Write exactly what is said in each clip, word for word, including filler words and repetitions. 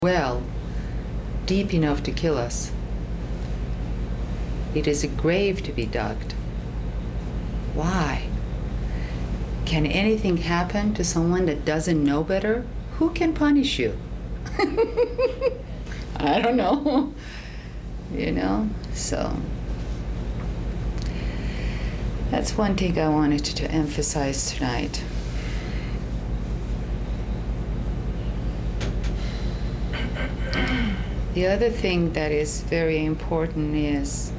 well deep enough to kill us. It is a grave to be dug. Why? Can anything happen to someone that doesn't know better? Who can punish you? I don't know. You know, so that's one thing I wanted to, to emphasize tonight. The other thing that is very important is,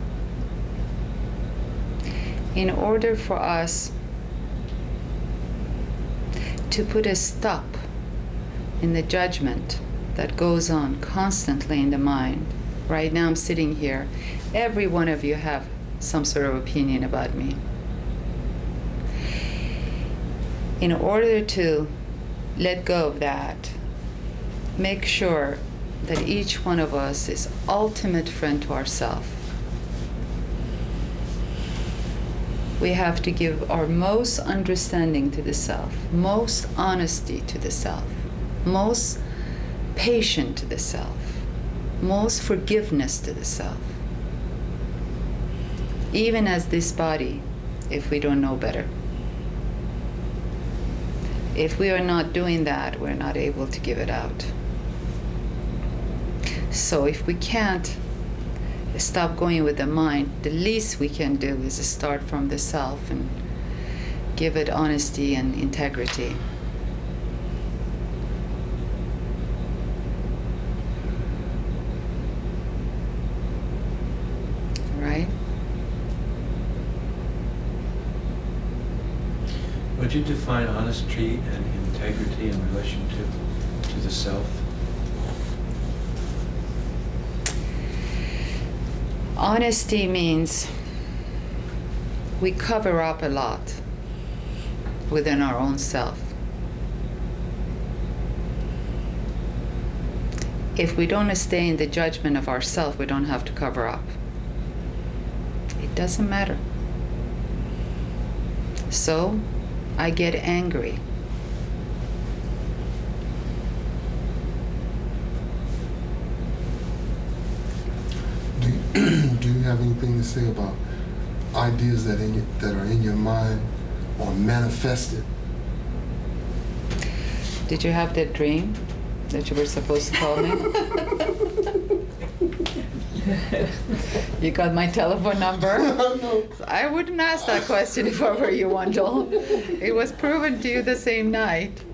in order for us to put a stop in the judgment that goes on constantly in the mind. Right now I'm sitting here, every one of you have some sort of opinion about me. In order to let go of that, make sure that each one of us is ultimate friend to ourselves. We have to give our most understanding to the self, most honesty to the self, most patience to the self, most forgiveness to the self. Even as this body, if we don't know better. If we are not doing that, we're not able to give it out. So if we can't stop going with the mind, the least we can do is start from the self and give it honesty and integrity. Right? Would you define honesty and integrity in relation to, to the self? Honesty means we cover up a lot within our own self. If we don't stay in the judgment of ourself, we don't have to cover up. It doesn't matter. So I get angry. Do you have anything to say about ideas that in your, that are in your mind or manifested? Did you have that dream that you were supposed to call me? You got my telephone number? No. I wouldn't ask that question if I were you, Wendell. It was proven to you the same night.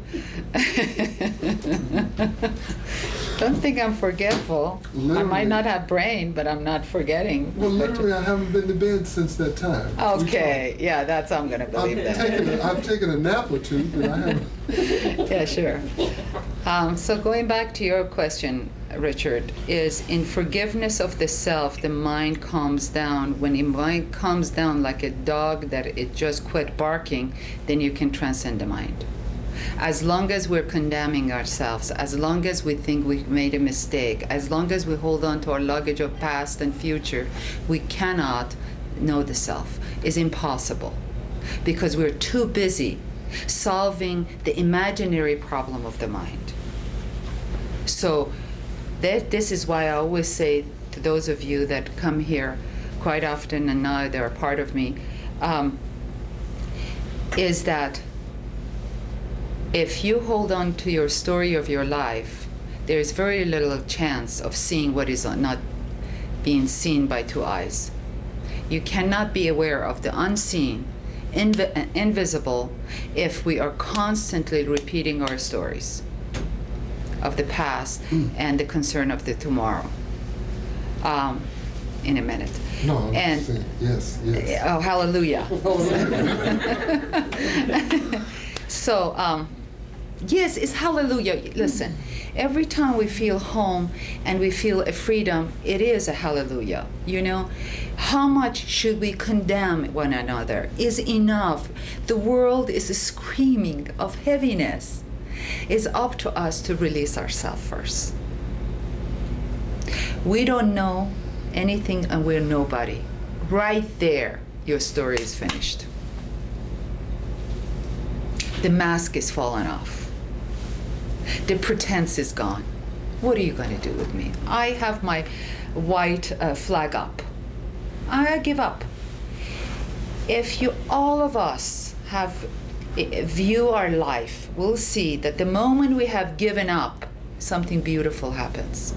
Don't think I'm forgetful. Literally. I might not have brain, but I'm not forgetting. Well, literally, I haven't been to bed since that time. Okay, yeah, that's how I'm going to believe I've that. taken a, I've taken a nap or two, but I haven't. Yeah, sure. Um, so going back to your question, Richard, is in forgiveness of the self, the mind calms down. When the mind calms down like a dog that it just quit barking, then you can transcend the mind. As long as we're condemning ourselves, as long as we think we've made a mistake, as long as we hold on to our luggage of past and future, we cannot know the self. It's impossible because we're too busy solving the imaginary problem of the mind. So that, this is why I always say to those of you that come here quite often and now they're a part of me, um, is that if you hold on to your story of your life, there is very little chance of seeing what is not being seen by two eyes. You cannot be aware of the unseen, inv- invisible, if we are constantly repeating our stories of the past mm. and the concern of the tomorrow. Um, in a minute. No, I'm and saying, yes, yes. Oh, hallelujah. So, um, yes, it's hallelujah. Listen, every time we feel home and we feel a freedom, it is a hallelujah. You know, how much should we condemn one another? Is enough. The world is screaming of heaviness. It's up to us to release ourselves first. We don't know anything and we're nobody. Right there, your story is finished. The mask is fallen off. The pretense is gone. What are you going to do with me? I have my white uh, flag up. I give up. If you, all of us, have uh, view our life, we'll see that the moment we have given up, something beautiful happens.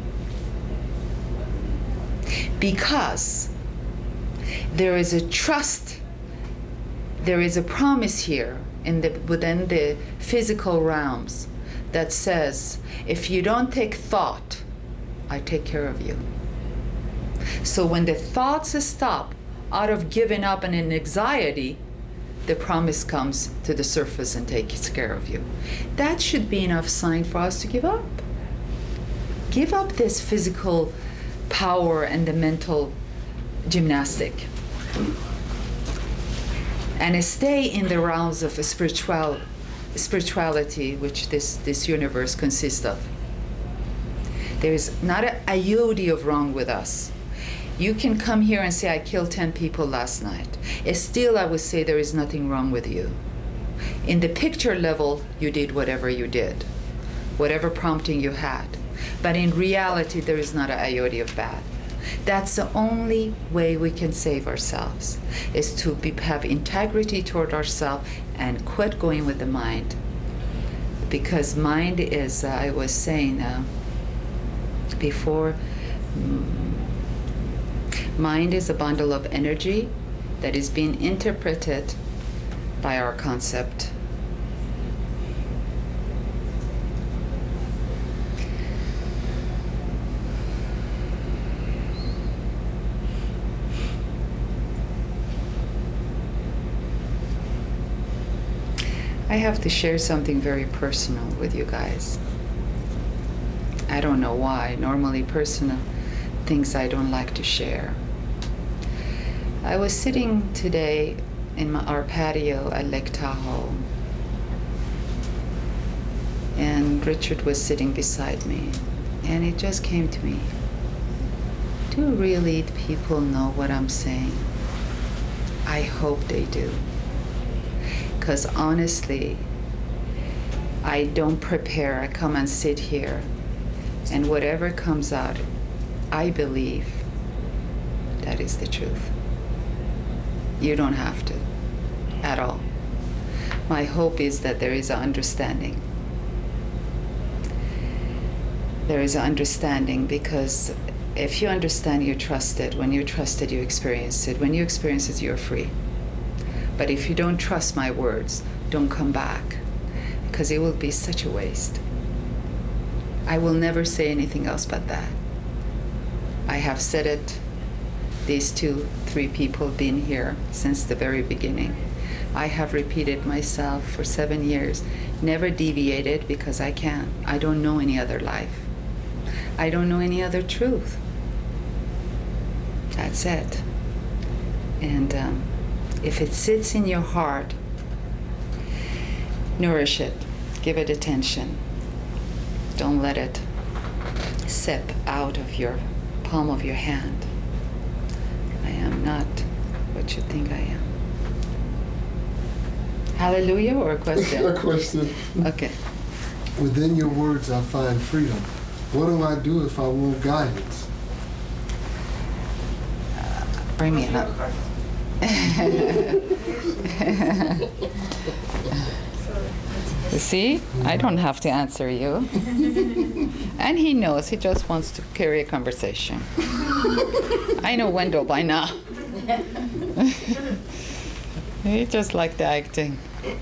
Because there is a trust, there is a promise here in the, within the physical realms that says, if you don't take thought, I take care of you. So when the thoughts stop out of giving up and in anxiety, the promise comes to the surface and takes care of you. That should be enough sign for us to give up. Give up this physical power and the mental gymnastic. And stay in the realms of a spiritual, spirituality, which this, this universe consists of. There is not an iota of wrong with us. You can come here and say, I killed ten people last night. And still, I would say there is nothing wrong with you. In the picture level, you did whatever you did, whatever prompting you had. But in reality, there is not an iota of bad. That's the only way we can save ourselves, is to be, have integrity toward ourselves and quit going with the mind. Because mind is, uh, I was saying uh, before, mm, mind is a bundle of energy that is being interpreted by our concept. I have to share something very personal with you guys. I don't know why. Normally personal things I don't like to share. I was sitting today in my, our patio at Lake Tahoe, and Richard was sitting beside me, and it just came to me. Do really people know what I'm saying? I hope they do. Because honestly, I don't prepare. I come and sit here, and whatever comes out, I believe that is the truth. You don't have to, at all. My hope is that there is an understanding. There is an understanding, because if you understand, you trust it. When you trust it, you experience it. When you experience it, you're free. But if you don't trust my words, don't come back, because it will be such a waste. I will never say anything else but that. I have said it. These two, three people have been here since the very beginning. I have repeated myself for seven years, never deviated, because I can't. I don't know any other life. I don't know any other truth. That's it. And um, if it sits in your heart, nourish it, give it attention. Don't let it sip out of your palm of your hand. I am not what you think I am. Hallelujah, or a question? A question. Okay. Within your words, I find freedom. What do I do if I want guidance? Uh, bring me up. See, I don't have to answer you. And he knows, he just wants to carry a conversation. I know Wendell by now. He just liked the acting.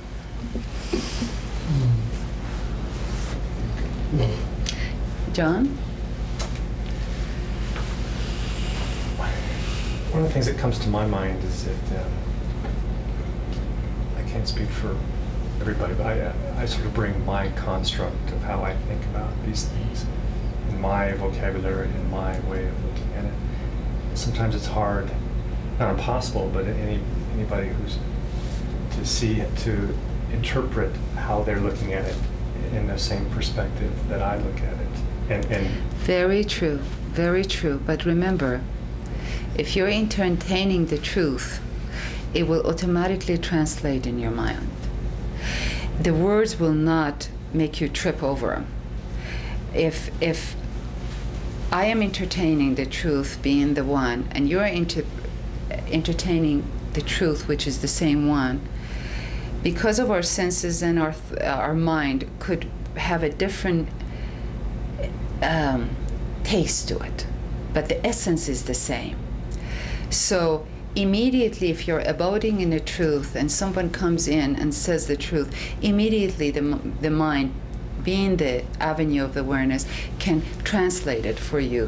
John? One of the things that comes to my mind is that uh, I can't speak for everybody, but I, I sort of bring my construct of how I think about these things in my vocabulary, in my way of looking at it. And sometimes it's hard, not impossible, but any anybody who's to see, to interpret how they're looking at it in the same perspective that I look at it. And, and very true, very true. But remember, if you're entertaining the truth, it will automatically translate in your mind. The words will not make you trip over them. if if I am entertaining the truth being the one, and you're into entertaining the truth, which is the same one, because of our senses and our th- our mind could have a different um, taste to it, but the essence is the same. So immediately, if you're abiding in the truth and someone comes in and says the truth, immediately the m- the mind, being the avenue of awareness, can translate it for you.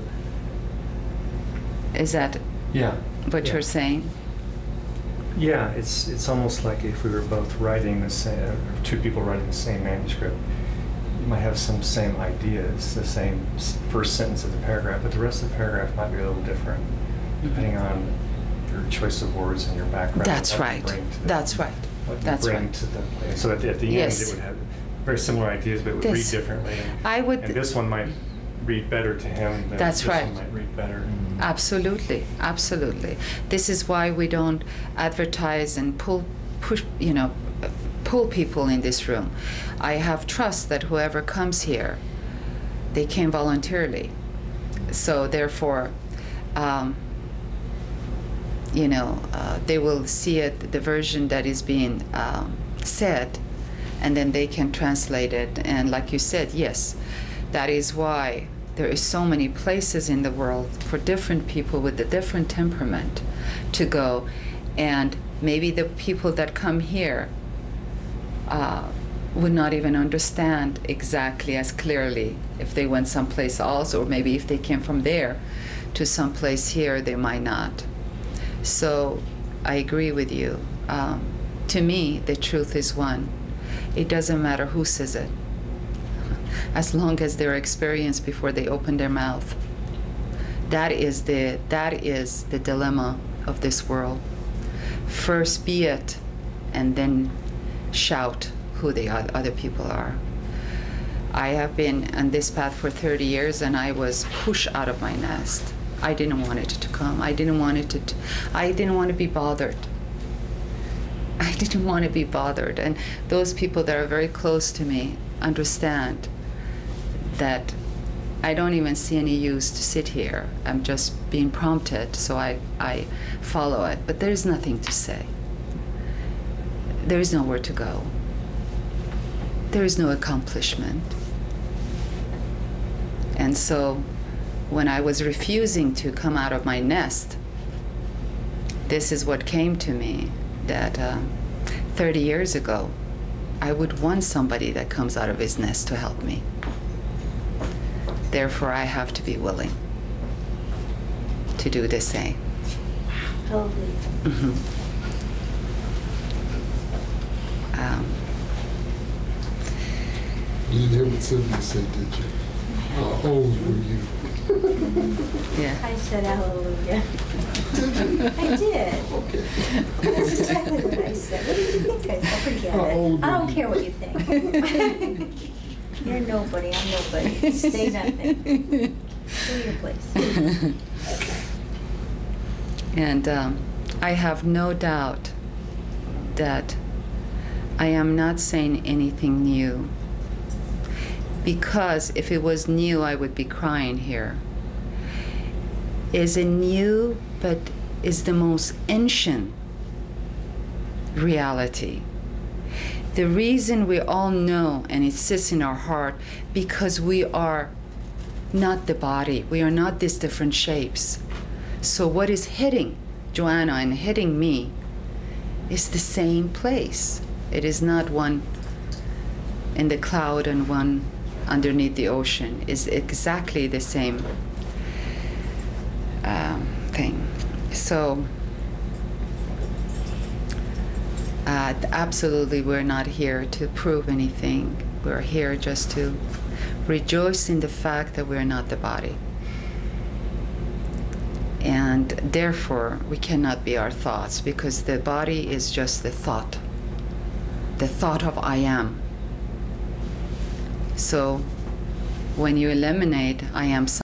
Is that Yeah. what yeah. you're saying? Yeah, it's it's almost like if we were both writing the same, or two people writing the same manuscript, you might have some same ideas, the same s- first sentence of the paragraph, but the rest of the paragraph might be a little different, depending on your choice of words and your background. That's what you right. bring to the- That's right. What you That's bring right. to the play. So at the, at the Yes. end, it would have very similar ideas, but it would This- read differently. And, I would- and this one might read better to him than That's this right. one might read better. Absolutely, absolutely. This is why we don't advertise and pull, push, you know, pull people in this room. I have trust that whoever comes here, they came voluntarily. So therefore, um, you know, uh, they will see it, the version that is being um, said, and then they can translate it. And like you said, yes, that is why there is so many places in the world for different people with a different temperament to go. And maybe the people that come here uh, would not even understand exactly as clearly if they went someplace else, or maybe if they came from there to someplace here, they might not. So I agree with you. Um, to me, the truth is one. It doesn't matter who says it, as long as they're experienced before they open their mouth. That is the that is the dilemma of this world. First be it, and then shout who the oth- other people are. I have been on this path for thirty years, and I was pushed out of my nest. I didn't want it to come. I didn't want it to. T- I didn't want to be bothered. I didn't want to be bothered. And those people that are very close to me understand that I don't even see any use to sit here. I'm just being prompted, so I, I follow it. But there is nothing to say. There is nowhere to go. There is no accomplishment. And so when I was refusing to come out of my nest, this is what came to me, that uh, thirty years ago, I would want somebody that comes out of his nest to help me. Therefore, I have to be willing to do the same. Totally. Mm-hmm. Um, You didn't hear what Sylvia said, did you? How old were you? yeah. I said hallelujah. I did. Okay. That's exactly what I said. What did you think? I said, forget How it. old I were don't you? care what you think. You're nobody. I'm nobody. Stay nothing. Go to your place. And um, I have no doubt that I am not saying anything new, because if it was new, I would be crying here. Is a new, but is the most ancient reality. The reason we all know, and it sits in our heart, because we are not the body. We are not these different shapes. So what is hitting Joanna and hitting me is the same place. It is not one in the cloud and one underneath the ocean. It's exactly the same um, thing. So uh, absolutely, we're not here to prove anything. We're here just to rejoice in the fact that we're not the body. And therefore, we cannot be our thoughts, because the body is just the thought, the thought of I am. So when you eliminate I am